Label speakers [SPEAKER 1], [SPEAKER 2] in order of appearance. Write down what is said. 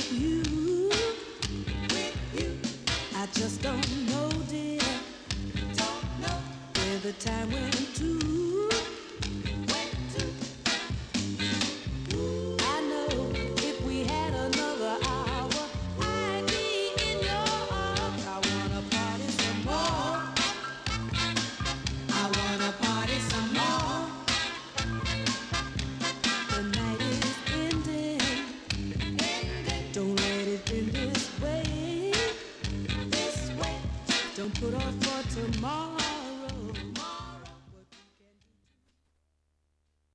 [SPEAKER 1] you, I just don't know, dear, where the time went to.